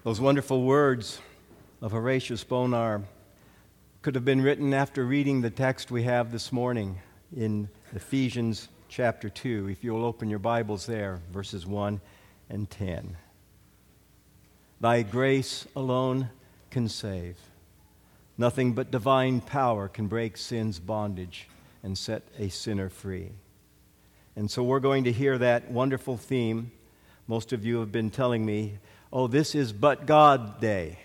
Those wonderful words of Horatius Bonar could have been written after reading the text we have this morning in Ephesians chapter 2. If you'll open your Bibles there, verses 1 and 10. Thy grace alone can save. Nothing but divine power can break sin's bondage and set a sinner free. And so we're going to hear that wonderful theme. Most of you have been telling me, oh, this is But God Day.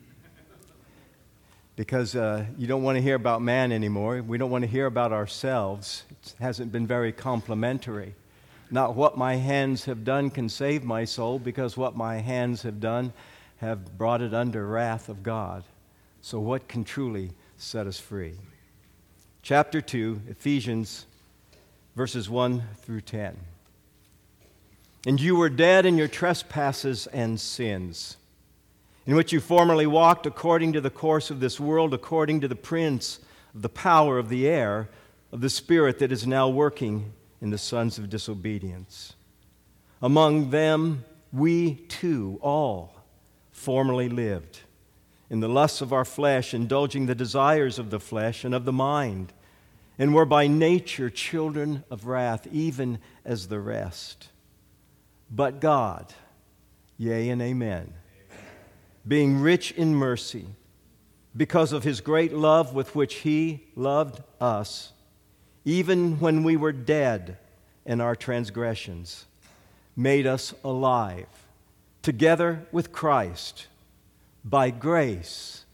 Because you don't want to hear about man anymore. We don't want to hear about ourselves. It hasn't been very complimentary. Not what my hands have done can save my soul, because what my hands have done have brought it under wrath of God. So what can truly set us free? Chapter 2, Ephesians, verses 1 through 10. And you were dead in your trespasses and sins, in which you formerly walked according to the course of this world, according to the prince of the power of the air, of the spirit that is now working in the sons of disobedience. Among them we too all formerly lived, in the lusts of our flesh, indulging the desires of the flesh and of the mind, and were by nature children of wrath, even as the rest. But God, yea and amen, being rich in mercy, because of His great love with which He loved us, even when we were dead in our transgressions, made us alive together with Christ. By grace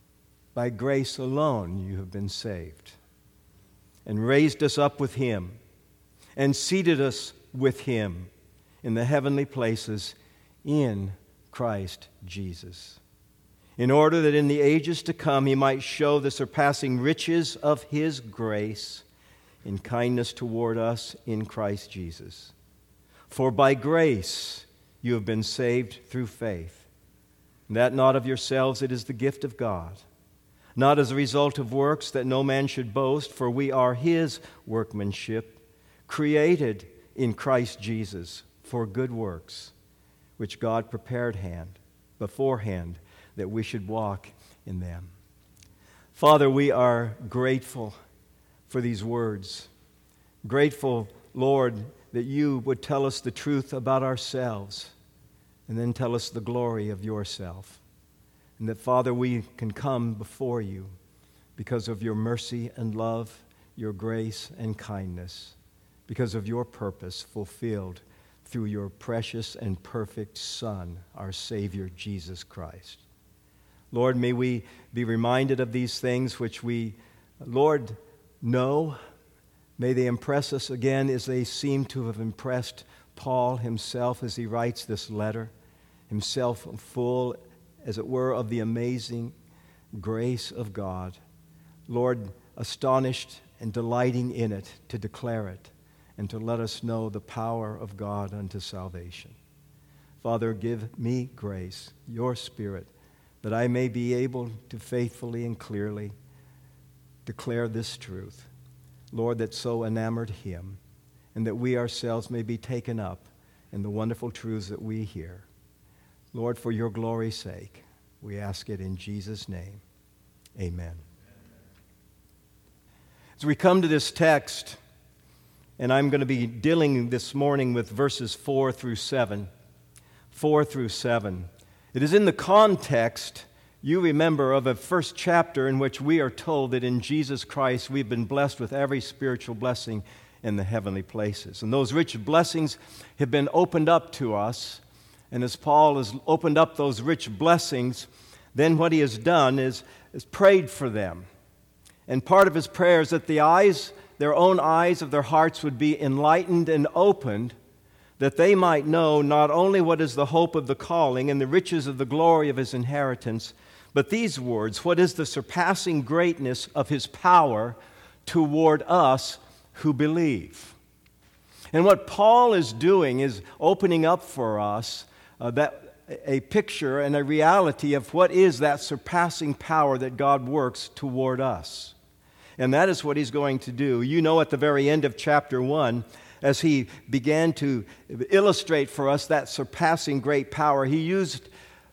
alone you have been saved, and raised us up with Him, and seated us with Him in the heavenly places in Christ Jesus, in order that in the ages to come He might show the surpassing riches of His grace in kindness toward us in Christ Jesus. For by grace you have been saved through faith, and that not of yourselves, it is the gift of God, not as a result of works, that no man should boast, for we are His workmanship, created in Christ Jesus for good works, which God prepared beforehand that we should walk in them. Father, we are grateful for these words. Grateful, Lord, that you would tell us the truth about ourselves and then tell us the glory of yourself. And that, Father, we can come before you because of your mercy and love, your grace and kindness, because of your purpose fulfilled through your precious and perfect Son, our Savior, Jesus Christ. Lord, may we be reminded of these things which we, Lord, know. May they impress us again as they seem to have impressed Paul himself as he writes this letter, himself full, as it were, of the amazing grace of God. Lord, astonished and delighting in it, to declare it, and to let us know the power of God unto salvation. Father, give me grace, your Spirit, that I may be able to faithfully and clearly declare this truth, Lord, that so enamored Him, and that we ourselves may be taken up in the wonderful truths that we hear. Lord, for your glory's sake, we ask it in Jesus' name. Amen. As we come to this text, and I'm going to be dealing this morning with verses 4 through 7. 4 through 7. It is in the context, you remember, of a first chapter in which we are told that in Jesus Christ we've been blessed with every spiritual blessing in the heavenly places. And those rich blessings have been opened up to us. And as Paul has opened up those rich blessings, then what he has done is prayed for them. And part of his prayer is that their own eyes of their hearts would be enlightened and opened, that they might know not only what is the hope of the calling and the riches of the glory of His inheritance, but these words, what is the surpassing greatness of His power toward us who believe. And what Paul is doing is opening up for us a picture and a reality of what is that surpassing power that God works toward us. And that is what he's going to do. You know, at the very end of chapter 1, as he began to illustrate for us that surpassing great power, he used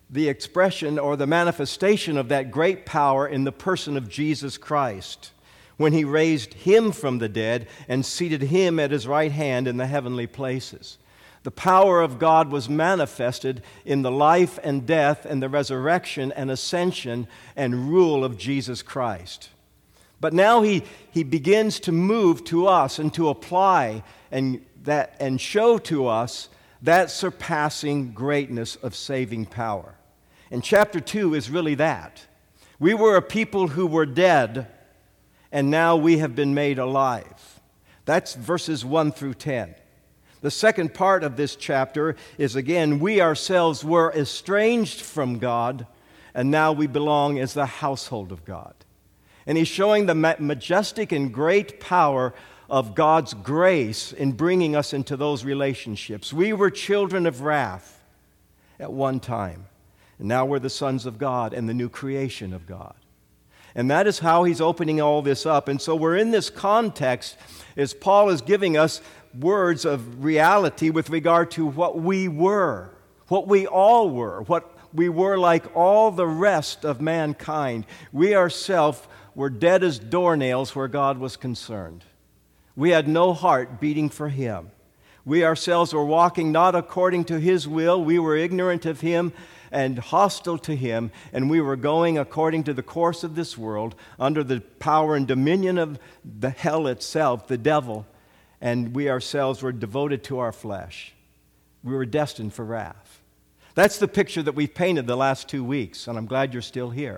the expression or the manifestation of that great power in the person of Jesus Christ, when he raised him from the dead and seated him at his right hand in the heavenly places. The power of God was manifested in the life and death and the resurrection and ascension and rule of Jesus Christ. But now he begins to move to us and to apply and show to us that surpassing greatness of saving power. And chapter 2 is really that. We were a people who were dead, and now we have been made alive. That's verses 1 through 10. The second part of this chapter is, again, we ourselves were estranged from God, and now we belong as the household of God. And he's showing the majestic and great power of God's grace in bringing us into those relationships. We were children of wrath at one time, and now we're the sons of God and the new creation of God. And that is how he's opening all this up. And so we're in this context as Paul is giving us words of reality with regard to what we were, what we all were, what we were like all the rest of mankind. We ourselves were dead as doornails where God was concerned. We had no heart beating for him. We ourselves were walking not according to his will. We were ignorant of him and hostile to him, and we were going according to the course of this world under the power and dominion of the hell itself, the devil, and we ourselves were devoted to our flesh. We were destined for wrath. That's the picture that we've painted the last 2 weeks, and I'm glad you're still here.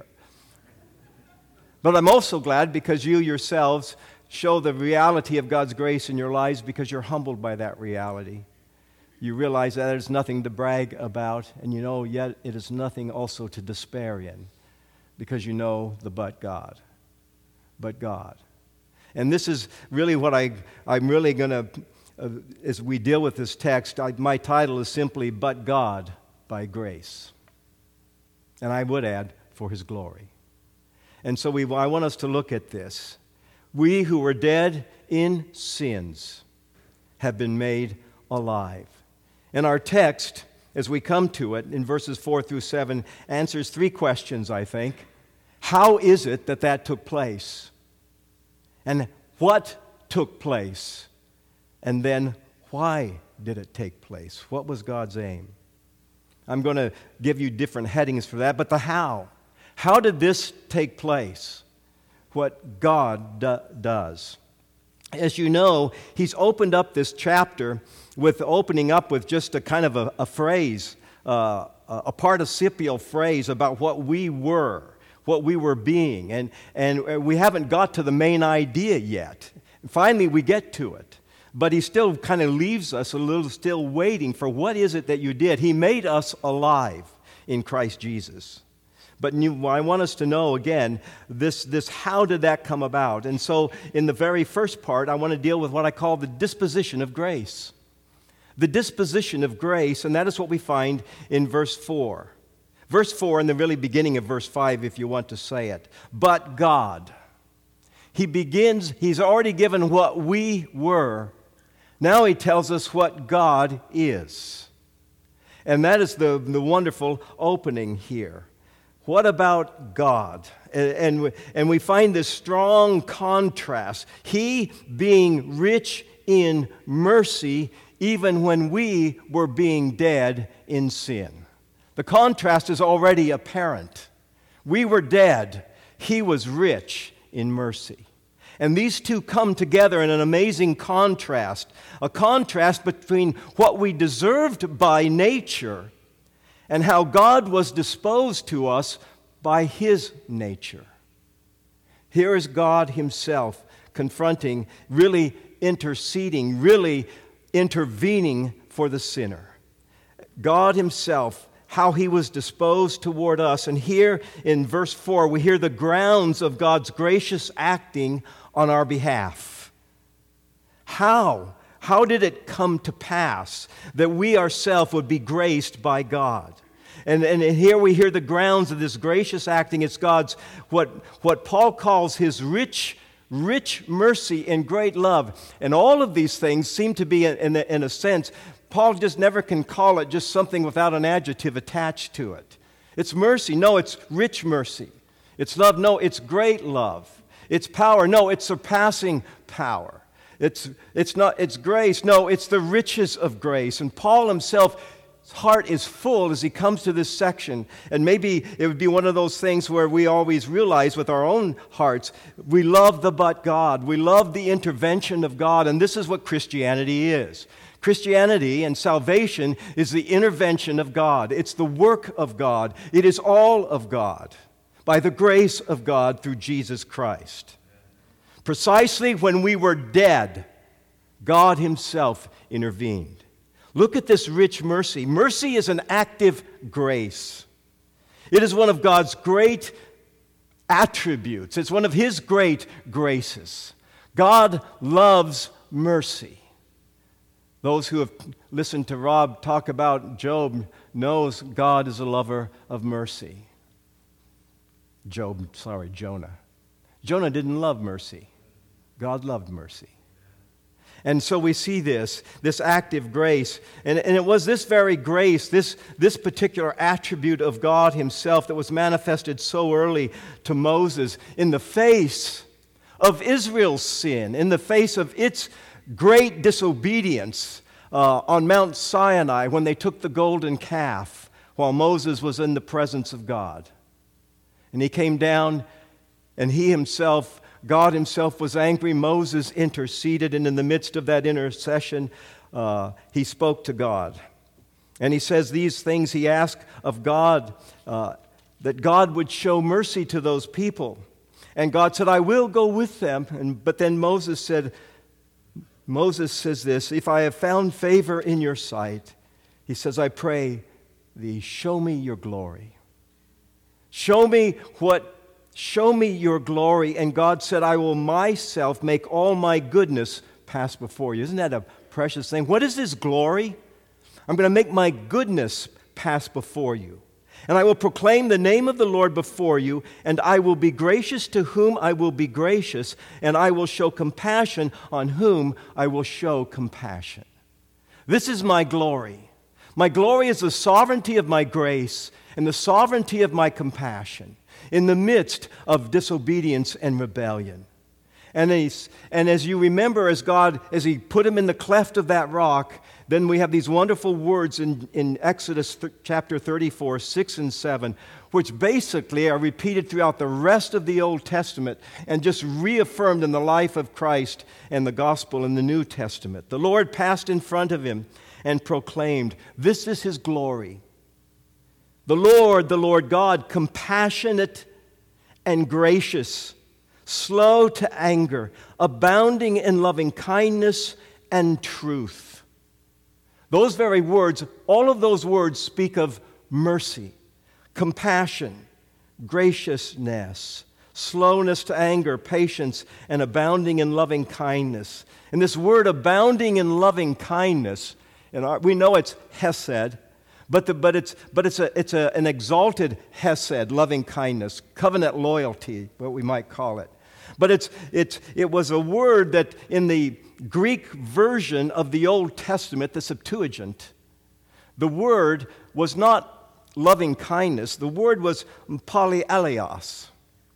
But I'm also glad because you yourselves show the reality of God's grace in your lives because you're humbled by that reality. You realize that there's nothing to brag about, and you know yet it is nothing also to despair in because you know the but God. But God. And this is really what I'm really going to, as we deal with this text, my title is simply, But God by Grace. And I would add, for his glory. And so I want us to look at this. We who were dead in sins have been made alive. And our text, as we come to it, in verses 4 through 7, answers 3 questions, I think. How is it that took place? And what took place? And then, why did it take place? What was God's aim? I'm going to give you different headings for that, but the how. How did this take place? What God does. As you know, he's opened up this chapter with opening up with just a kind of a phrase, a participial phrase about what we were being. And we haven't got to the main idea yet. Finally, we get to it. But he still kind of leaves us a little still waiting for what is it that you did. He made us alive in Christ Jesus. But I want us to know, again, this how did that come about? And so in the very first part, I want to deal with what I call the disposition of grace. The disposition of grace, and that is what we find in verse 4. Verse 4 and the really beginning of verse 5, if you want to say it. But God. He's already given what we were. Now he tells us what God is. And that is the wonderful opening here. What about God? And we find this strong contrast. He being rich in mercy even when we were being dead in sin. The contrast is already apparent. We were dead. He was rich in mercy. And these two come together in an amazing contrast. A contrast between what we deserved by nature and how God was disposed to us by his nature. Here is God himself confronting, really interceding, really intervening for the sinner. God himself, how he was disposed toward us. And here in verse 4, we hear the grounds of God's gracious acting on our behalf. How? How did it come to pass that we ourselves would be graced by God? And here we hear the grounds of this gracious acting. It's God's, what Paul calls his rich mercy and great love. And all of these things seem to be, in a sense, Paul just never can call it just something without an adjective attached to it. It's mercy. No, it's rich mercy. It's love. No, it's great love. It's power. No, it's surpassing power. It's grace. No, it's the riches of grace. And Paul himself, his heart is full as he comes to this section. And maybe it would be one of those things where we always realize with our own hearts, we love the but God. We love the intervention of God. And this is what Christianity is. Christianity and salvation is the intervention of God. It's the work of God. It is all of God by the grace of God through Jesus Christ. Precisely when we were dead, God himself intervened. Look at this rich mercy. Mercy is an active grace. It is one of God's great attributes. It's one of his great graces. God loves mercy. Those who have listened to Rob talk about Job knows God is a lover of mercy. Jonah. Jonah didn't love mercy. God loved mercy. And so we see this active grace. And it was this very grace, this particular attribute of God himself that was manifested so early to Moses in the face of Israel's sin, in the face of its great disobedience on Mount Sinai when they took the golden calf while Moses was in the presence of God. And he came down and God himself was angry. Moses interceded, and in the midst of that intercession, he spoke to God. And he says these things he asked of God, that God would show mercy to those people. And God said, I will go with them. But then Moses says this, if I have found favor in your sight, he says, I pray thee, show me your glory. Show me your glory. And God said, I will myself make all my goodness pass before you. Isn't that a precious thing? What is this glory? I'm going to make my goodness pass before you. And I will proclaim the name of the Lord before you, and I will be gracious to whom I will be gracious, and I will show compassion on whom I will show compassion. This is my glory. My glory is the sovereignty of my grace and the sovereignty of my compassion in the midst of disobedience and rebellion. And as you remember, as he put him in the cleft of that rock, then we have these wonderful words in Exodus chapter 34, 6 and 7, which basically are repeated throughout the rest of the Old Testament and just reaffirmed in the life of Christ and the gospel in the New Testament. The Lord passed in front of him and proclaimed, this is his glory. The Lord God, compassionate and gracious, slow to anger, abounding in loving kindness and truth. Those very words, all of those words speak of mercy, compassion, graciousness, slowness to anger, patience, and abounding in loving kindness. And this word abounding in loving kindness, we know it's hesed, but it's an exalted hesed, loving kindness, covenant loyalty, what we might call it. But it was a word that in the Greek version of the Old Testament, the Septuagint, the word was not loving kindness. The word was polyaleos.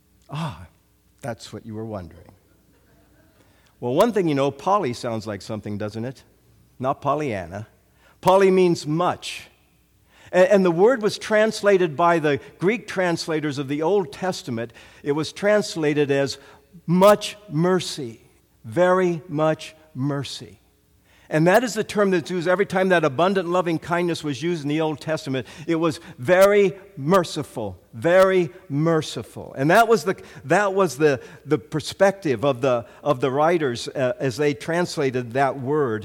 That's what you were wondering. Well, one thing you know, poly sounds like something, doesn't it? Not Pollyanna. Poly means much. And the word was translated by the Greek translators of the Old Testament. It was translated as much mercy, very much mercy. And that is the term that's used every time that abundant loving kindness was used in the Old Testament. It was very merciful, very merciful. And that was the perspective of the writers as they translated that word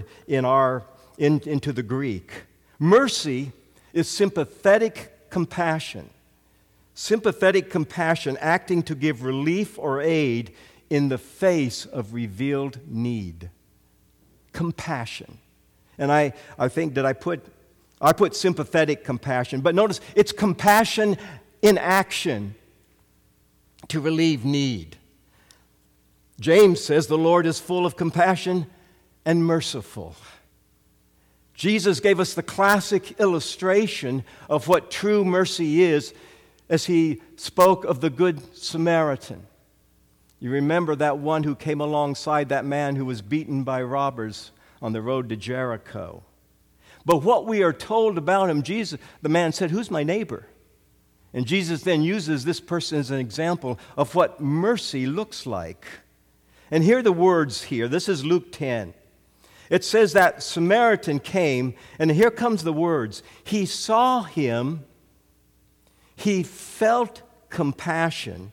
into the Greek. Mercy is sympathetic compassion. Sympathetic compassion acting to give relief or aid in the face of revealed need. Compassion. And I think that I put sympathetic compassion, but notice it's compassion in action to relieve need. James says the Lord is full of compassion and merciful. Jesus gave us the classic illustration of what true mercy is as he spoke of the Good Samaritan. You remember that one who came alongside that man who was beaten by robbers on the road to Jericho. But what we are told about him, the man said, "Who's my neighbor?" And Jesus then uses this person as an example of what mercy looks like. And hear the words here. This is Luke 10. It says that Samaritan came, and here comes the words. He saw him, he felt compassion,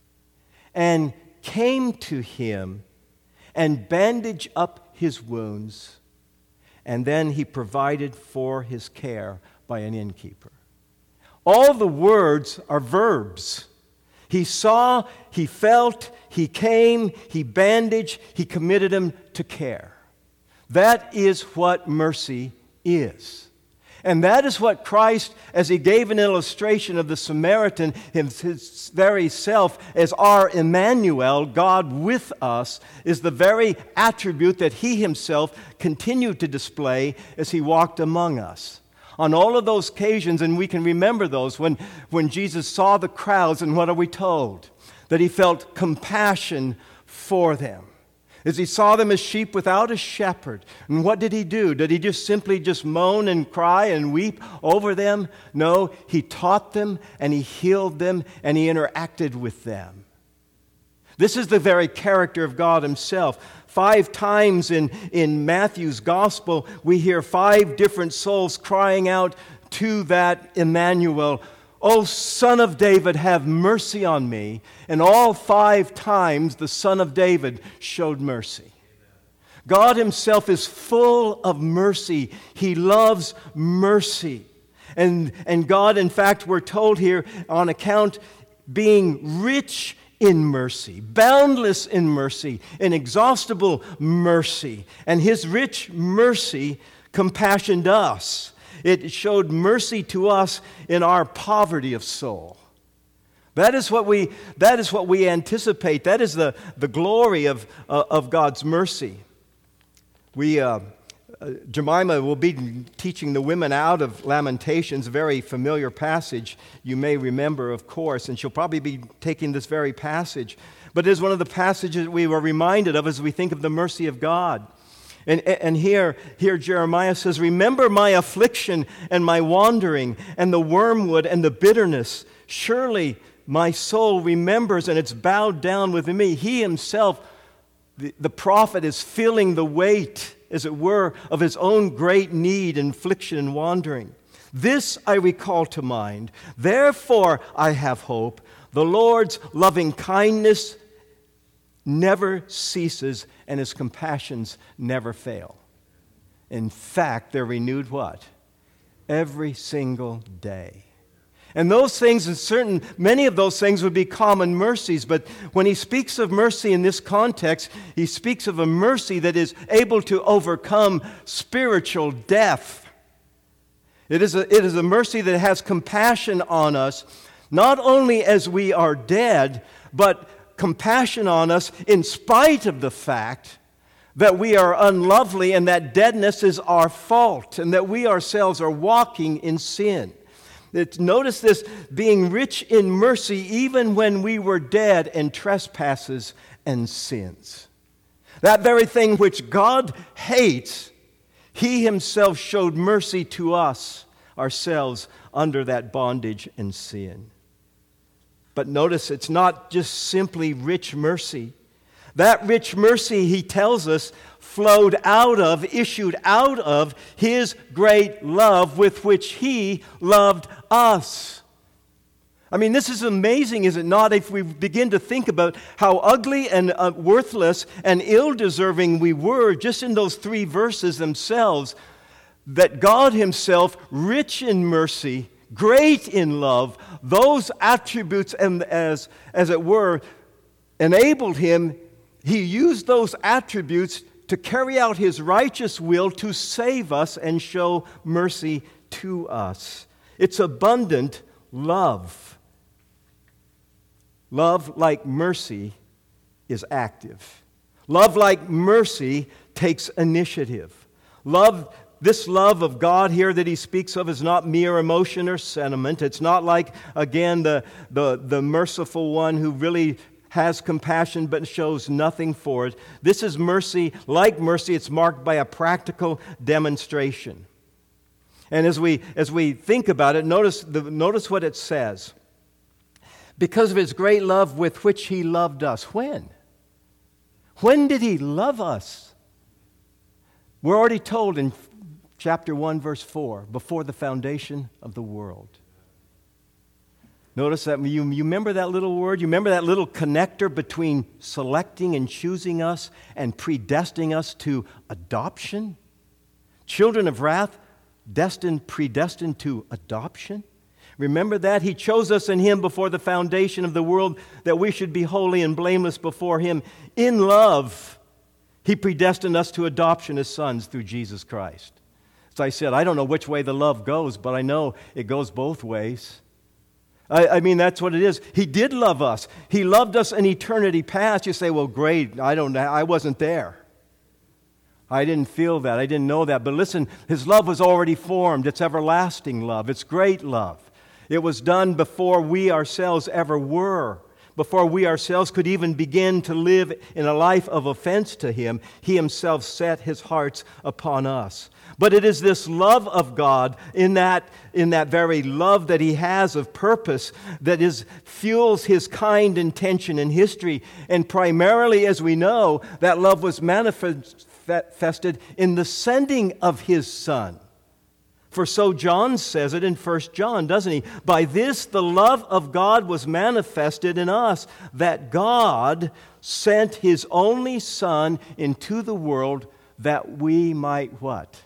and came to him and bandaged up his wounds, and then he provided for his care by an innkeeper. All the words are verbs. He saw, he felt, he came, he bandaged, he committed him to care. That is what mercy is. And that is what Christ, as he gave an illustration of the Samaritan, his very self, as our Emmanuel, God with us, is the very attribute that he himself continued to display as he walked among us. On all of those occasions, and we can remember those, when Jesus saw the crowds, and what are we told? That he felt compassion for them. As he saw them as sheep without a shepherd. And what did he do? Did he just simply moan and cry and weep over them? No, he taught them and he healed them and he interacted with them. This is the very character of God himself. 5 times in Matthew's gospel, we hear 5 different souls crying out to that Emmanuel, "O Son of David, have mercy on me." And all 5 times the Son of David showed mercy. God himself is full of mercy. He loves mercy. And God, in fact, we're told here on account being rich in mercy, boundless in mercy, inexhaustible mercy. And his rich mercy compassioned us. It showed mercy to us in our poverty of soul. That is what we anticipate. That is the glory of God's mercy. Jemima will be teaching the women out of Lamentations, a very familiar passage you may remember, of course, and she'll probably be taking this very passage. But it is one of the passages that we were reminded of as we think of the mercy of God. And here Jeremiah says, "Remember my affliction and my wandering and the wormwood and the bitterness. Surely my soul remembers and it's bowed down within me." He himself, the prophet, is feeling the weight, as it were, of his own great need, affliction, and wandering. "This I recall to mind. Therefore I have hope. The Lord's loving kindness never ceases, and his compassions never fail." In fact, they're renewed what? Every single day. And those things, and many of those things would be common mercies, but when he speaks of mercy in this context, he speaks of a mercy that is able to overcome spiritual death. It is a mercy that has compassion on us, not only as we are dead, but compassion on us in spite of the fact that we are unlovely and that deadness is our fault and that we ourselves are walking in sin. Notice this, being rich in mercy even when we were dead in trespasses and sins. That very thing which God hates, he himself showed mercy to us, ourselves, under that bondage and sin. But notice, it's not just simply rich mercy. That rich mercy, he tells us, issued out of his great love with which he loved us. I mean, this is amazing, is it not, if we begin to think about how ugly and worthless and ill-deserving we were just in those 3 verses themselves, that God himself, rich in mercy, great in love, those attributes, and as it were, enabled him. He used those attributes to carry out his righteous will to save us and show mercy to us. It's abundant love. Love like mercy is active. Love like mercy takes initiative. Love This love of God here that he speaks of is not mere emotion or sentiment. It's not like, again, the merciful one who really has compassion but shows nothing for it. This is mercy. Like mercy, it's marked by a practical demonstration. And as we think about it, notice what it says. Because of his great love with which he loved us. When? When did he love us? We're already told in chapter 1, verse 4, before the foundation of the world. Notice that you remember that little word? You remember that little connector between selecting and choosing us and predestining us to adoption? Children of wrath, predestined to adoption? Remember that? He chose us in him before the foundation of the world that we should be holy and blameless before him. In love, he predestined us to adoption as sons through Jesus Christ. As I said, I don't know which way the love goes, but I know it goes both ways. I mean, that's what it is. He did love us. He loved us in eternity past. You say, well, great, I wasn't there. I didn't feel that. I didn't know that. But listen, his love was already formed. It's everlasting love. It's great love. It was done before we ourselves ever were. Before we ourselves could even begin to live in a life of offense to him, he himself set his hearts upon us. But it is this love of God, in that very love that he has of purpose, that fuels his kind intention in history. And primarily, as we know, that love was manifested in the sending of his Son. For so John says it in 1 John, doesn't he? By this the love of God was manifested in us, that God sent his only Son into the world that we might what?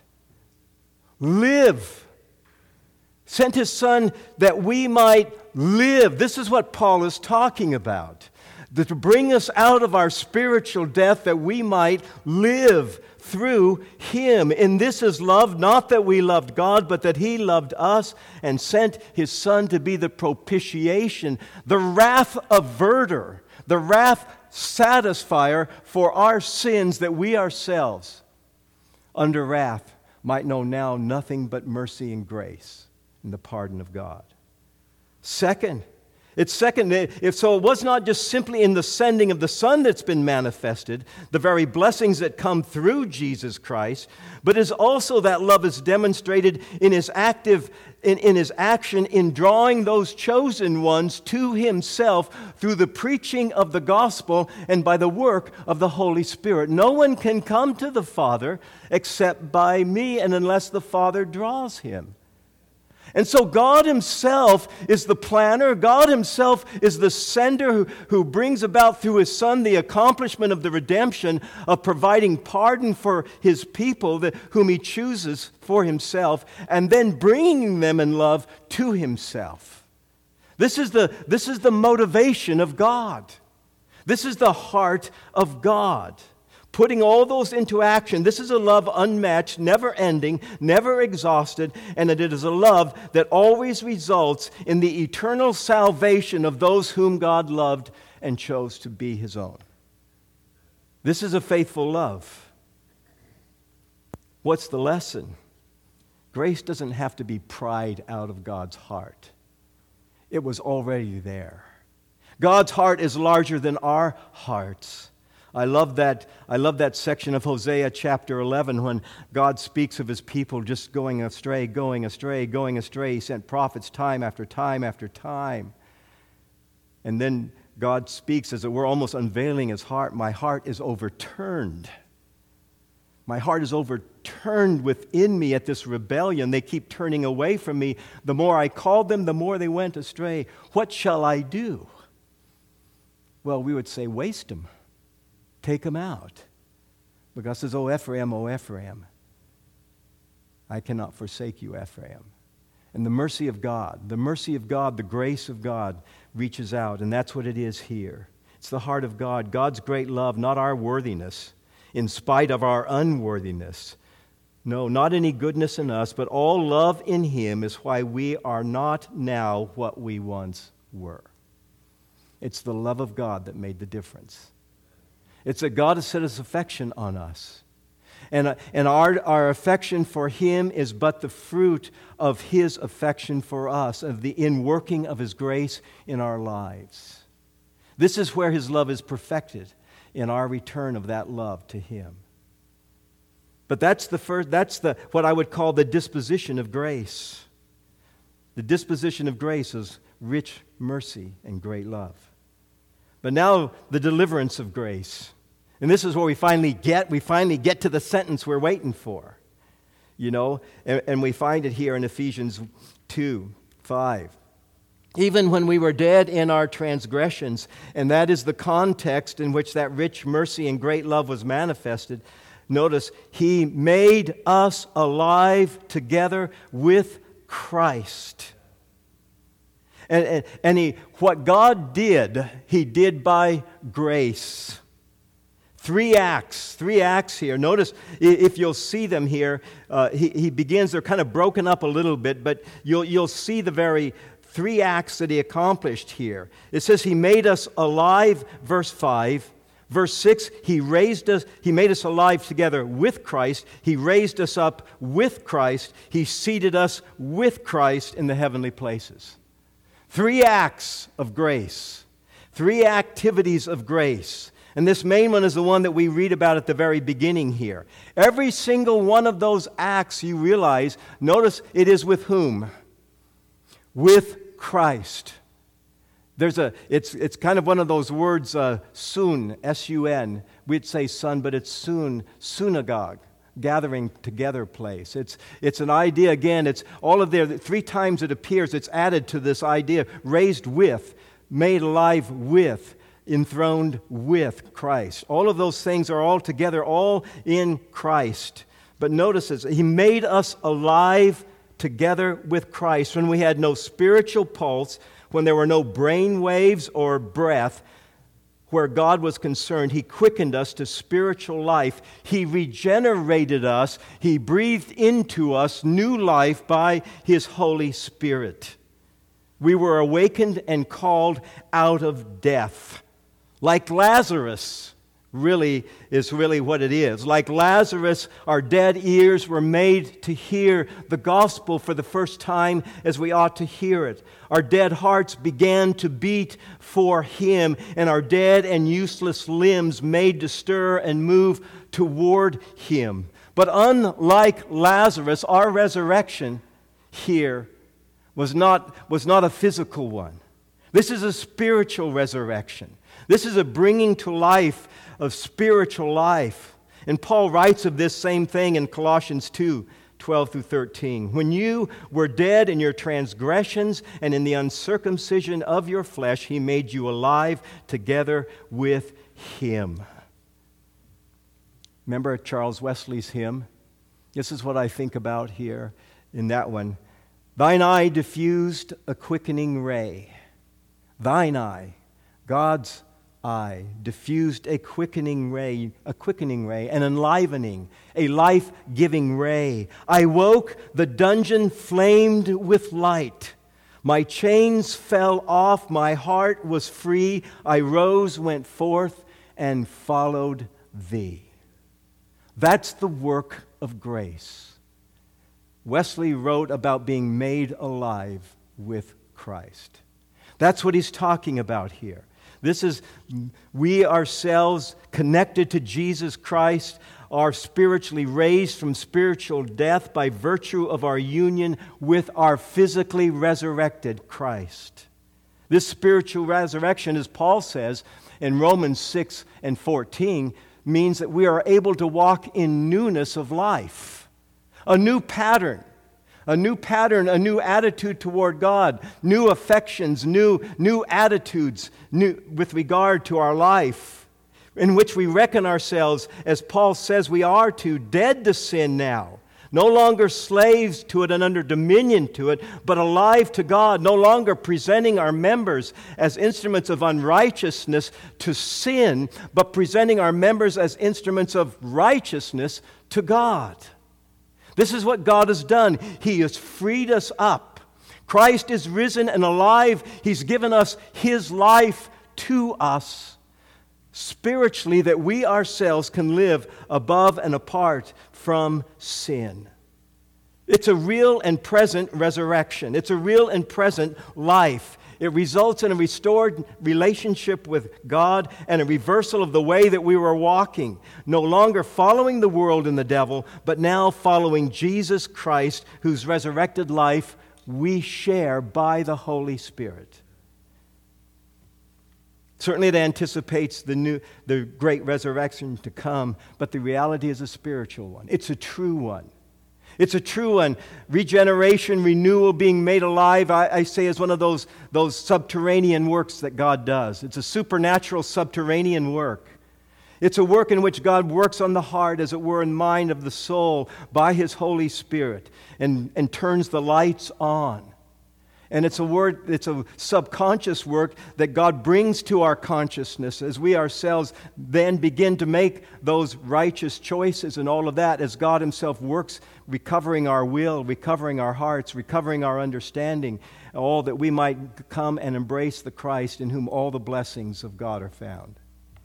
Live. Sent his Son that we might live. This is what Paul is talking about. To bring us out of our spiritual death that we might live through him. And this is love, not that we loved God, but that he loved us and sent his Son to be the propitiation, the wrath averter, the wrath satisfier for our sins, that we ourselves, under wrath, might know now nothing but mercy and grace and the pardon of God. Second, so it was not just simply in the sending of the Son that's been manifested, the very blessings that come through Jesus Christ, but is also that love is demonstrated in his action in drawing those chosen ones to himself through the preaching of the gospel and by the work of the Holy Spirit. No one can come to the Father except by me, and unless the Father draws him. And so God himself is the planner. God himself is the sender who brings about through his Son the accomplishment of the redemption of providing pardon for his people whom he chooses for himself, and then bringing them in love to himself. This is the motivation of God. This is the heart of God. Putting all those into action. This is a love unmatched, never ending, never exhausted, and it is a love that always results in the eternal salvation of those whom God loved and chose to be his own. This is a faithful love. What's the lesson? Grace doesn't have to be pried out of God's heart. It was already there. God's heart is larger than our hearts. I love that section of Hosea chapter 11 when God speaks of his people just going astray. He sent prophets time after time after time. And then God speaks, as it were, almost unveiling his heart. My heart is overturned. My heart is overturned within me at this rebellion. They keep turning away from me. The more I called them, the more they went astray. What shall I do? Well, we would say, waste them. Take them out. But God says, O Ephraim, I cannot forsake you, Ephraim. And the mercy of God, the grace of God reaches out, and that's what it is here. It's the heart of God, God's great love, not our worthiness, in spite of our unworthiness. No, not any goodness in us, but all love in him is why we are not now what we once were. It's the love of God that made the difference. It's that God has set his affection on us. And our affection for Him is but the fruit of His affection for us, of the inworking of His grace in our lives. This is where His love is perfected, in our return of that love to Him. But that's what I would call the disposition of grace. The disposition of grace is rich mercy and great love. But now the deliverance of grace. And this is where we finally get to the sentence we're waiting for. And we find it here in Ephesians 2:5. Even when we were dead in our transgressions, and that is the context in which that rich mercy and great love was manifested. Notice, He made us alive together with Christ. And what God did, He did by grace. Three acts here. Notice, if you'll see them here, he begins, they're kind of broken up a little bit, but you'll see the very three acts that He accomplished here. It says He made us alive, verse 5. Verse 6, He made us alive together with Christ. He raised us up with Christ. He seated us with Christ in the heavenly places. Three acts of grace. Three activities of grace. And this main one is the one that we read about at the very beginning here. Every single one of those acts, you realize, notice it is with whom? With Christ. It's kind of one of those words, sun, S-U-N. We'd say son, but it's sun, synagogue, gathering together place. It's an idea, again, it's all of there, three times it appears, it's added to this idea, raised with, made alive with, enthroned with Christ. All of those things are all together, all in Christ. But notice this, He made us alive together with Christ when we had no spiritual pulse, when there were no brain waves or breath. Where God was concerned, He quickened us to spiritual life. He regenerated us. He breathed into us new life by His Holy Spirit. We were awakened and called out of death. Like Lazarus is really what it is. Like Lazarus, our dead ears were made to hear the gospel for the first time as we ought to hear it. Our dead hearts began to beat for Him, and our dead and useless limbs made to stir and move toward Him. But unlike Lazarus, our resurrection here was not a physical one. This is a spiritual resurrection. This is a bringing to life of spiritual life. And Paul writes of this same thing in Colossians 2:12 through 13. When you were dead in your transgressions and in the uncircumcision of your flesh, He made you alive together with Him. Remember Charles Wesley's hymn? This is what I think about here in that one. Thine eye diffused a quickening ray. Thine eye, God's eye, diffused a quickening ray, an enlivening, a life-giving ray. I woke, the dungeon flamed with light. My chains fell off, my heart was free. I rose, went forth, and followed Thee. That's the work of grace. Wesley wrote about being made alive with Christ. That's what he's talking about here. This is we ourselves connected to Jesus Christ are spiritually raised from spiritual death by virtue of our union with our physically resurrected Christ. This spiritual resurrection, as Paul says in Romans 6:14, means that we are able to walk in newness of life, a new pattern, a new attitude toward God, new affections, new attitudes with regard to our life, in which we reckon ourselves, as Paul says we are to, dead to sin now, no longer slaves to it and under dominion to it, but alive to God, no longer presenting our members as instruments of unrighteousness to sin, but presenting our members as instruments of righteousness to God. This is what God has done. He has freed us up. Christ is risen and alive. He's given us His life to us. spiritually, that we ourselves can live above and apart from sin. It's a real and present resurrection. It's a real and present life. It results in a restored relationship with God and a reversal of the way that we were walking. No longer following the world and the devil, but now following Jesus Christ, whose resurrected life we share by the Holy Spirit. Certainly it anticipates the great resurrection to come, but the reality is a spiritual one. It's a true one. It's a true one. Regeneration, renewal, being made alive, I say, is one of those subterranean works that God does. It's a supernatural subterranean work. It's a work in which God works on the heart, as it were, and mind of the soul by His Holy Spirit and turns the lights on. And it's a subconscious work that God brings to our consciousness as we ourselves then begin to make those righteous choices and all of that, as God Himself works, recovering our will, recovering our hearts, recovering our understanding, all that we might come and embrace the Christ in whom all the blessings of God are found.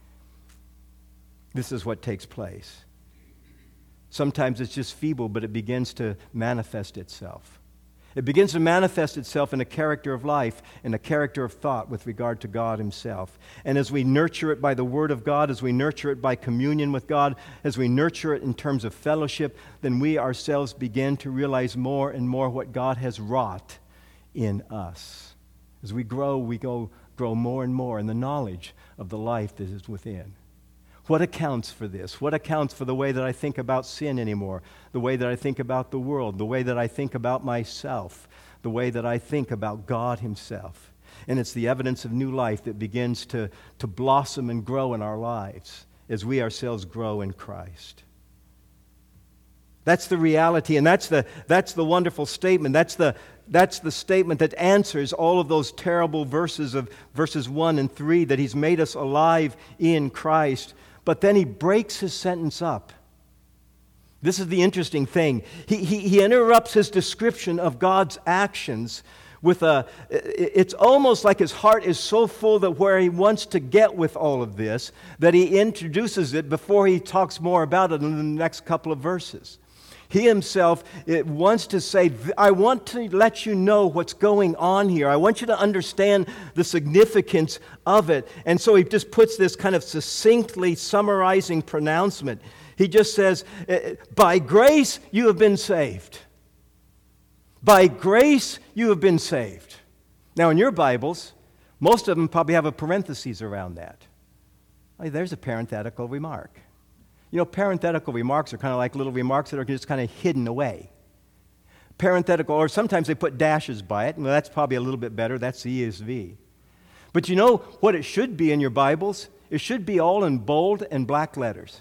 This is what takes place. Sometimes it's just feeble, but it begins to manifest itself. It begins to manifest itself in a character of life, in a character of thought with regard to God Himself. And as we nurture it by the Word of God, as we nurture it by communion with God, as we nurture it in terms of fellowship, then we ourselves begin to realize more and more what God has wrought in us. As we grow more and more in the knowledge of the life that is within. What accounts for this? What accounts for the way that I think about sin anymore? The way that I think about the world? The way that I think about myself? The way that I think about God Himself? And it's the evidence of new life that begins to blossom and grow in our lives as we ourselves grow in Christ. That's the reality, and that's the wonderful statement. That's the statement that answers all of those terrible verses of verses 1 and 3, that He's made us alive in Christ. But then He breaks His sentence up. This is the interesting thing. He interrupts His description of God's actions with it's almost like His heart is so full that where He wants to get with all of this, that He introduces it before He talks more about it in the next couple of verses. He Himself wants to say, I want to let you know what's going on here. I want you to understand the significance of it. And so He just puts this kind of succinctly summarizing pronouncement. He just says, by grace you have been saved. By grace you have been saved. Now in your Bibles, most of them probably have a parenthesis around that. Oh, there's a parenthetical remark. You know, parenthetical remarks are kind of like little remarks that are just kind of hidden away. Parenthetical, or sometimes they put dashes by it. Well, that's probably a little bit better. That's the ESV. But you know what it should be in your Bibles? It should be all in bold and black letters.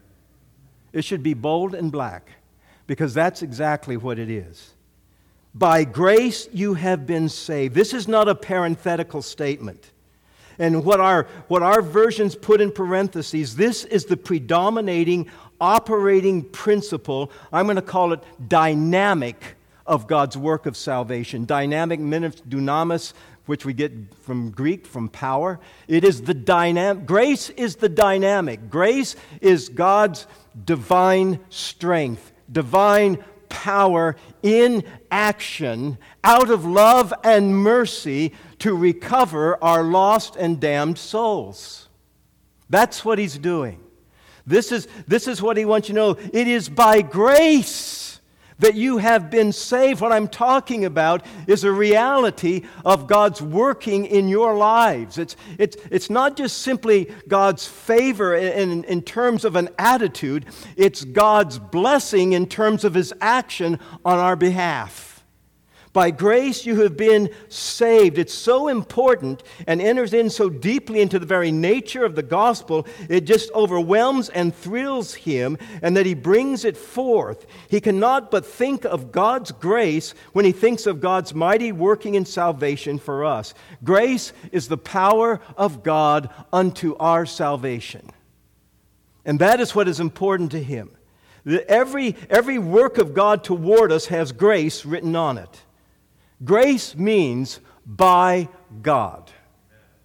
It should be bold and black, because that's exactly what it is. By grace you have been saved. This is not a parenthetical statement. And what our versions put in parentheses, this is the predominating operating principle, I'm going to call it dynamic, of God's work of salvation. Dynamic means dunamis, which we get from Greek, from power. It is the dynamic. Grace is the dynamic. Grace is God's divine strength, divine power in action out of love and mercy to recover our lost and damned souls. That's what He's doing. This is what He wants you to know. It is by grace that you have been saved. What I'm talking about is a reality of God's working in your lives. It's not just simply God's favor in terms of an attitude. It's God's blessing in terms of His action on our behalf. By grace you have been saved. It's so important and enters in so deeply into the very nature of the gospel, it just overwhelms and thrills Him, and that He brings it forth. He cannot but think of God's grace when He thinks of God's mighty working in salvation for us. Grace is the power of God unto our salvation. And that is what is important to Him. Every work of God toward us has grace written on it. Grace means by God.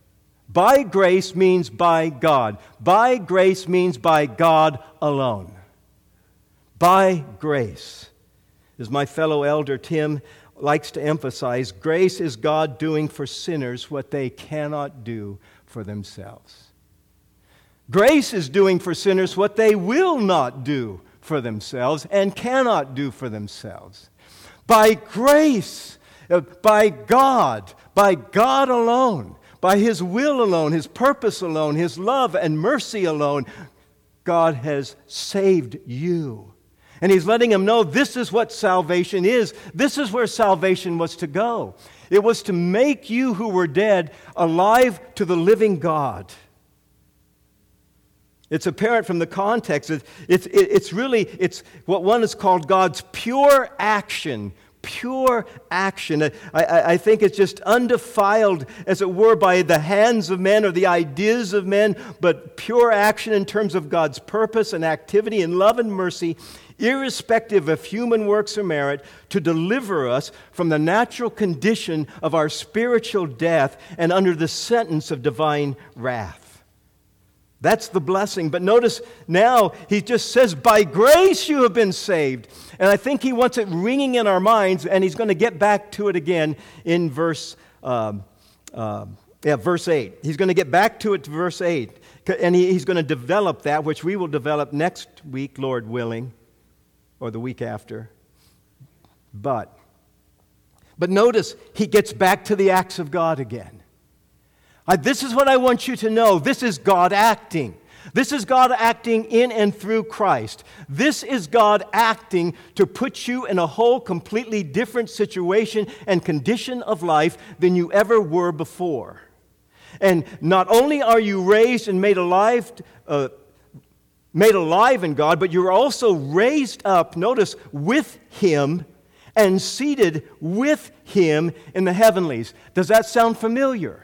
By grace means by God. By grace means by God alone. By grace. As my fellow elder Tim likes to emphasize, grace is God doing for sinners what they cannot do for themselves. Grace is doing for sinners what they will not do for themselves and cannot do for themselves. By grace, by God alone, by His will alone, His purpose alone, His love and mercy alone, God has saved you. And He's letting them know this is what salvation is. This is where salvation was to go. It was to make you who were dead alive to the living God. It's apparent from the context. It's what one is called God's pure action. Pure action. I think it's just undefiled, as it were, by the hands of men or the ideas of men, but pure action in terms of God's purpose and activity and love and mercy, irrespective of human works or merit, to deliver us from the natural condition of our spiritual death and under the sentence of divine wrath. That's the blessing. But notice now he just says, by grace you have been saved. And I think he wants it ringing in our minds, and he's going to get back to it again in verse 8. He's going to get back to it to verse 8. And he's going to develop that, which we will develop next week, Lord willing, or the week after. But notice he gets back to the acts of God again. This is what I want you to know. This is God acting. This is God acting in and through Christ. This is God acting to put you in a whole completely different situation and condition of life than you ever were before. And not only are you raised and made alive in God, but you're also raised up, notice, with Him and seated with Him in the heavenlies. Does that sound familiar?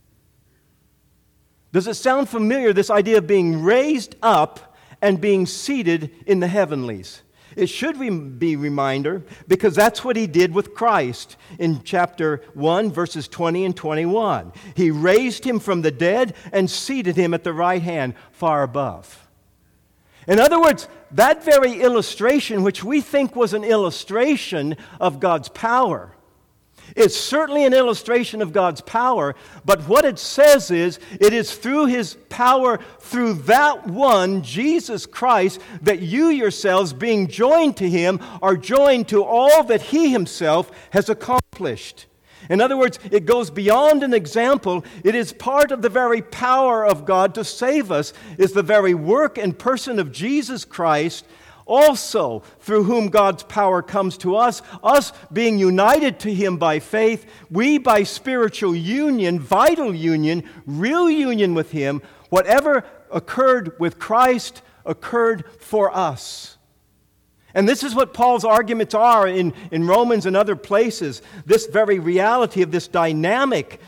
Does it sound familiar, this idea of being raised up and being seated in the heavenlies? It should be a reminder, because that's what He did with Christ in chapter 1, verses 20 and 21. He raised Him from the dead and seated Him at the right hand, far above. In other words, that very illustration, which we think was an illustration of God's power, it's certainly an illustration of God's power, but what it says is, it is through His power, through that one, Jesus Christ, that you yourselves, being joined to Him, are joined to all that He Himself has accomplished. In other words, it goes beyond an example. It is part of the very power of God to save us, is the very work and person of Jesus Christ, also through whom God's power comes to us being united to Him by faith, we by spiritual union, vital union, real union with Him, whatever occurred with Christ occurred for us. And this is what Paul's arguments are in Romans and other places. This very reality of this dynamic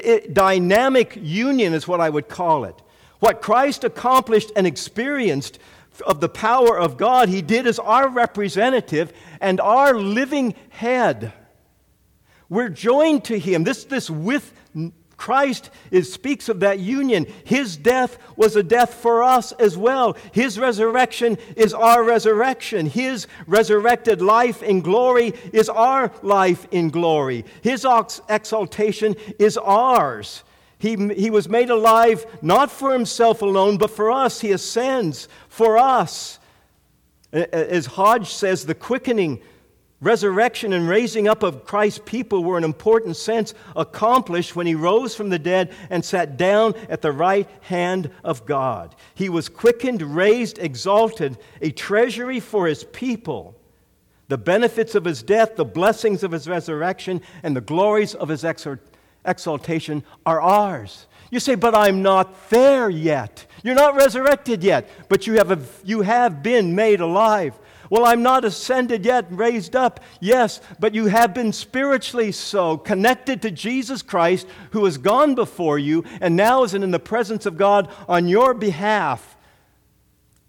union is what I would call it. What Christ accomplished and experienced of the power of God, He did as our representative and our living head. We're joined to Him. This with Christ speaks of that union. His death was a death for us as well. His resurrection is our resurrection. His resurrected life in glory is our life in glory. His exaltation is ours. He was made alive not for Himself alone, but for us. He ascends for us. As Hodge says, the quickening, resurrection, and raising up of Christ's people were in important sense accomplished when He rose from the dead and sat down at the right hand of God. He was quickened, raised, exalted, a treasury for His people. The benefits of His death, the blessings of His resurrection, and the glories of His exaltation are ours. You say, but I'm not there yet. You're not resurrected yet, but you have been made alive. Well, I'm not ascended yet, raised up. Yes, but you have been spiritually so, connected to Jesus Christ, who has gone before you and now is in the presence of God on your behalf.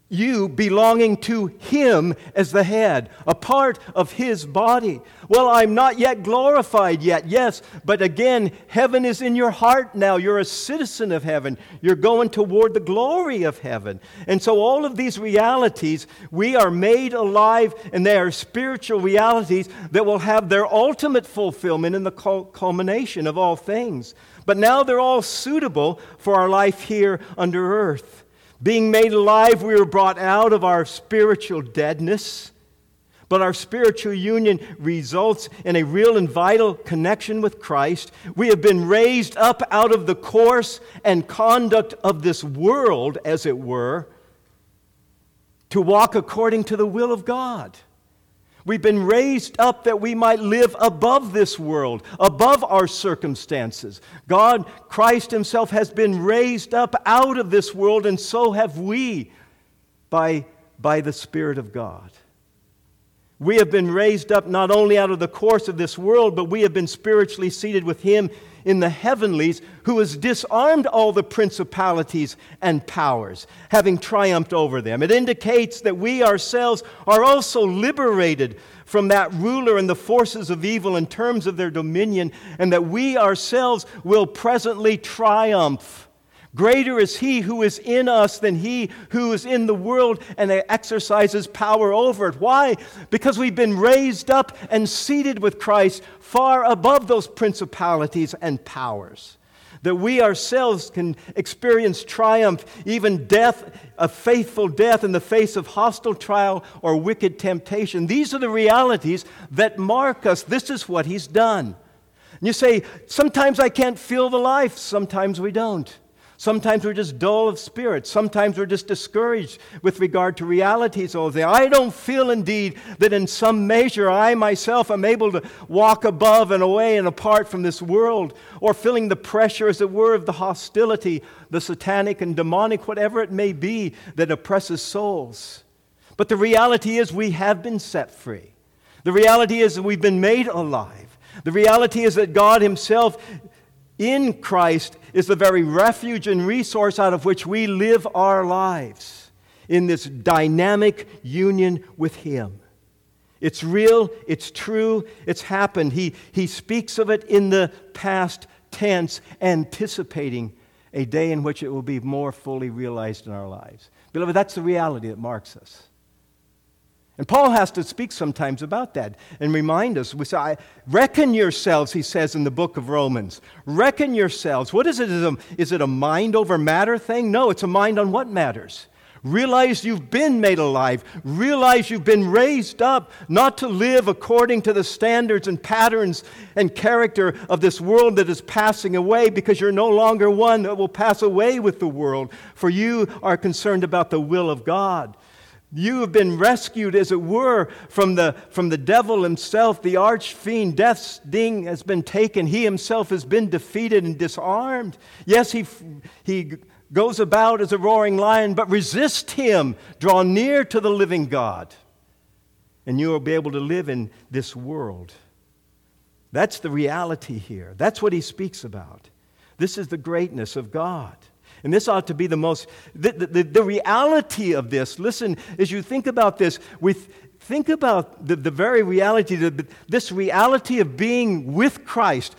you belonging to Him as the head, a part of His body. Well, I'm not yet glorified yet. Yes, but again, heaven is in your heart now. You're a citizen of heaven. You're going toward the glory of heaven. And so all of these realities, we are made alive, and they are spiritual realities that will have their ultimate fulfillment in the culmination of all things. But now they're all suitable for our life here under earth. Being made alive, we were brought out of our spiritual deadness, but our spiritual union results in a real and vital connection with Christ. We have been raised up out of the course and conduct of this world, as it were, to walk according to the will of God. We've been raised up that we might live above this world, above our circumstances. God, Christ Himself, has been raised up out of this world, and so have we by the Spirit of God. We have been raised up not only out of the course of this world, but we have been spiritually seated with Him in the heavenlies, who has disarmed all the principalities and powers, having triumphed over them. It indicates that we ourselves are also liberated from that ruler and the forces of evil in terms of their dominion, and that we ourselves will presently triumph. Greater is He who is in us than he who is in the world, and exercises power over it. Why? Because we've been raised up and seated with Christ far above those principalities and powers. That we ourselves can experience triumph, even death, a faithful death in the face of hostile trial or wicked temptation. These are the realities that mark us. This is what He's done. And you say, sometimes I can't feel the life. Sometimes we don't. Sometimes we're just dull of spirit. Sometimes we're just discouraged with regard to realities. I don't feel indeed that in some measure I myself am able to walk above and away and apart from this world, or feeling the pressure, as it were, of the hostility, the satanic and demonic, whatever it may be, that oppresses souls. But the reality is we have been set free. The reality is that we've been made alive. The reality is that God Himself in Christ is the very refuge and resource out of which we live our lives in this dynamic union with Him. It's real, it's true, it's happened. He speaks of it in the past tense, anticipating a day in which it will be more fully realized in our lives. Beloved, that's the reality that marks us. And Paul has to speak sometimes about that and remind us. We say, reckon yourselves, he says in the book of Romans. Reckon yourselves. What is it? Is it a mind over matter thing? No, it's a mind on what matters. Realize you've been made alive. Realize you've been raised up, not to live according to the standards and patterns and character of this world that is passing away, because you're no longer one that will pass away with the world, for you are concerned about the will of God. You have been rescued, as it were, from the devil himself, the arch fiend. Death's sting has been taken. He himself has been defeated and disarmed. Yes, he goes about as a roaring lion, but resist him. Draw near to the living God, and you will be able to live in this world. That's the reality here. That's what he speaks about. This is the greatness of God. And this ought to be the reality of this. Listen, as you think about this, think about the very reality, this reality of being with Christ,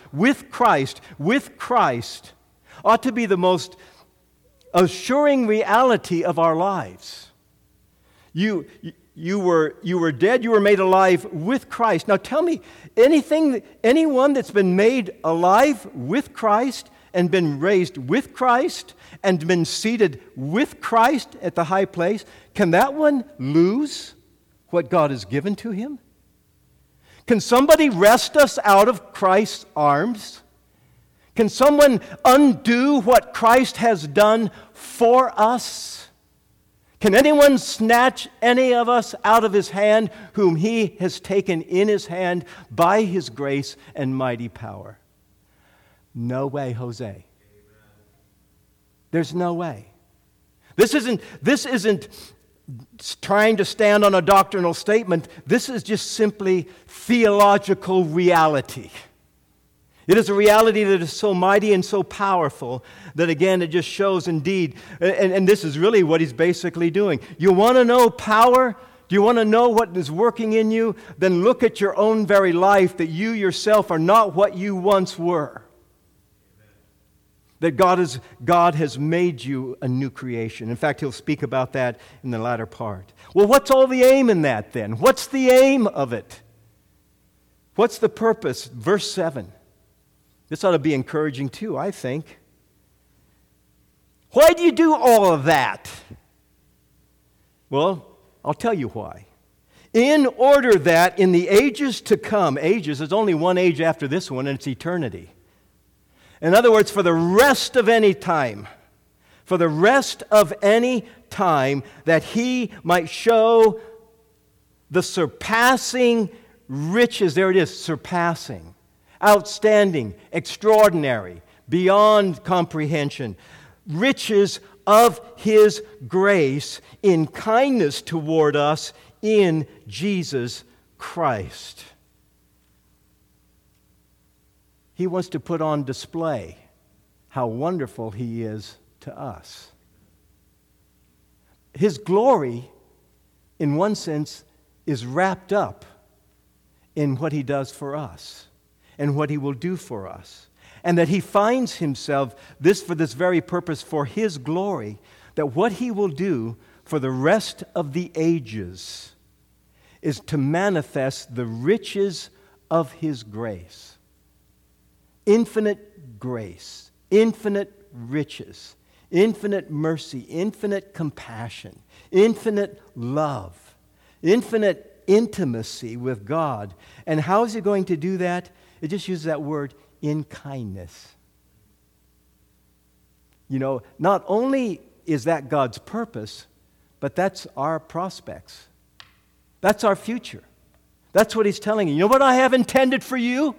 ought to be the most assuring reality of our lives. You were dead, you were made alive with Christ. Now tell me, anyone that's been made alive with Christ and been raised with Christ and been seated with Christ at the high place, can that one lose what God has given to him? Can somebody wrest us out of Christ's arms? Can someone undo what Christ has done for us? Can anyone snatch any of us out of his hand whom he has taken in his hand by his grace and mighty power? No way, Jose. There's no way. This isn't trying to stand on a doctrinal statement. This is just simply theological reality. It is a reality that is so mighty and so powerful that, again, it just shows indeed, and this is really what he's basically doing. You want to know power? Do you want to know what is working in you? Then look at your own very life, that you yourself are not what you once were. That God has made you a new creation. In fact, he'll speak about that in the latter part. Well, what's all the aim in that then? What's the aim of it? What's the purpose? Verse 7. This ought to be encouraging too, I think. Why do you do all of that? Well, I'll tell you why. In order that in the ages to come, there's only one age after this one, and it's eternity. In other words, for the rest of any time, that he might show the surpassing riches, there it is, surpassing, outstanding, extraordinary, beyond comprehension, riches of his grace in kindness toward us in Jesus Christ. He wants to put on display how wonderful he is to us. His glory, in one sense, is wrapped up in what he does for us and what he will do for us. And that he finds himself, for this very purpose, for his glory, that what he will do for the rest of the ages is to manifest the riches of his grace. Infinite grace, infinite riches, infinite mercy, infinite compassion, infinite love, infinite intimacy with God. And how is he going to do that? It just uses that word, in kindness. You know, not only is that God's purpose, but that's our prospects. That's our future. That's what he's telling you. You know what I have intended for you?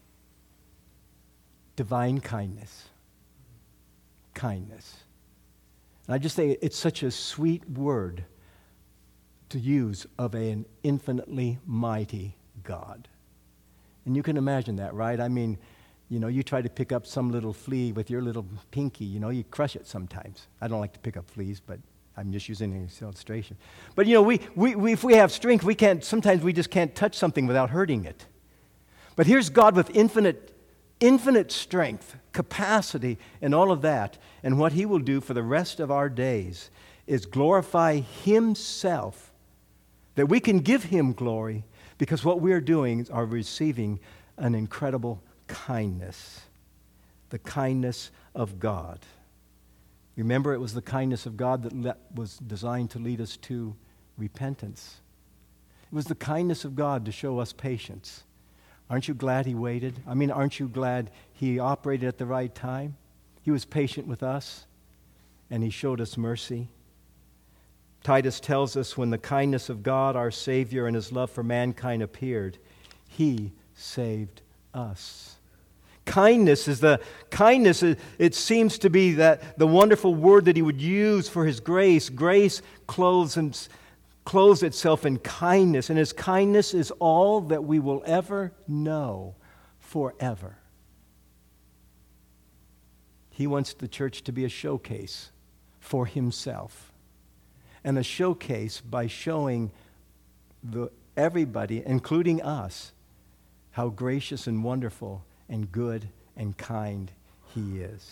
Divine kindness. Kindness. And I just think it's such a sweet word to use of an infinitely mighty God. And you can imagine that, right? I mean, you know, you try to pick up some little flea with your little pinky, you know, you crush it sometimes. I don't like to pick up fleas, but I'm just using an illustration. But, you know, if we have strength, sometimes we just can't touch something without hurting it. But here's God with infinite strength, capacity, and all of that. And what he will do for the rest of our days is glorify himself, that we can give him glory, because what we're doing is receiving an incredible kindness, the kindness of God. Remember, it was the kindness of God that was designed to lead us to repentance. It was the kindness of God to show us patience. Aren't you glad he waited? I mean, aren't you glad he operated at the right time? He was patient with us, and he showed us mercy. Titus tells us when the kindness of God, our Savior, and his love for mankind appeared, he saved us. Kindness, it seems to be that the wonderful word that he would use for his grace. Grace clothes itself in kindness, and his kindness is all that we will ever know forever. He wants the church to be a showcase for himself, and a showcase by showing everybody, including us, how gracious and wonderful and good and kind he is.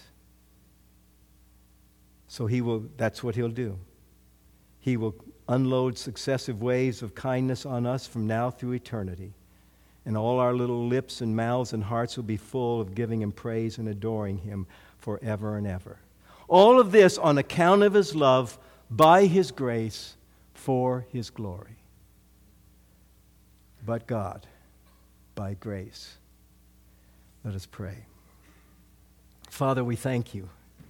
So that's what he'll do. He will unload successive waves of kindness on us from now through eternity. And all our little lips and mouths and hearts will be full of giving him praise and adoring him forever and ever. All of this on account of his love, by his grace, for his glory. But God, by grace. Let us pray. Father, we thank you.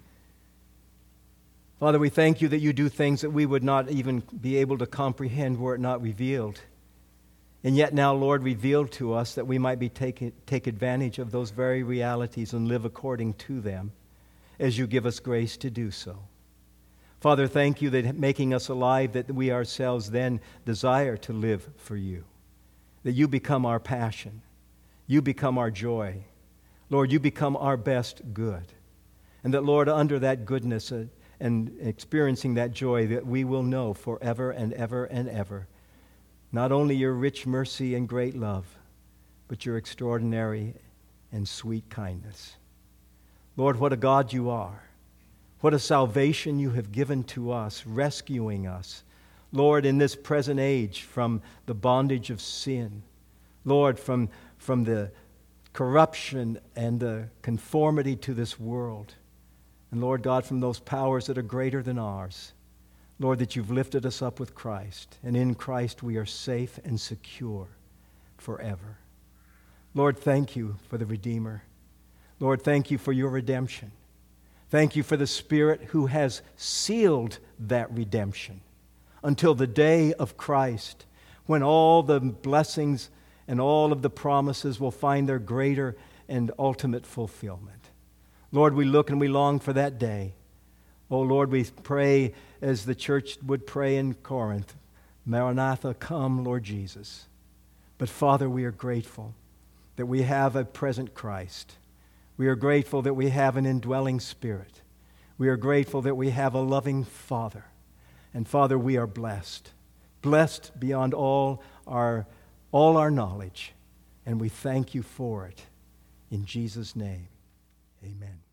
Father, we thank you that you do things that we would not even be able to comprehend were it not revealed. And yet now, Lord, revealed to us that we might take advantage of those very realities and live according to them as you give us grace to do so. Father, thank you that making us alive, that we ourselves then desire to live for you. That you become our passion. You become our joy, Lord, you become our best good. And that, Lord, under that goodness and experiencing that joy, that we will know forever and ever and ever, not only your rich mercy and great love, but your extraordinary and sweet kindness. Lord, what a God you are. What a salvation you have given to us, rescuing us, Lord, in this present age from the bondage of sin. Lord, from the corruption and the conformity to this world. And Lord God, from those powers that are greater than ours. Lord, that you've lifted us up with Christ, and in Christ we are safe and secure forever. Lord, thank you for the Redeemer. Lord, thank you for your redemption. Thank you for the Spirit who has sealed that redemption until the day of Christ, when all the blessings and all of the promises will find their greater and ultimate fulfillment. Lord, we look and we long for that day. Oh, Lord, we pray as the church would pray in Corinth, Maranatha, come, Lord Jesus. But Father, we are grateful that we have a present Christ. We are grateful that we have an indwelling Spirit. We are grateful that we have a loving Father. And Father, we are blessed. Blessed beyond all our knowledge. And we thank you for it. In Jesus' name, amen.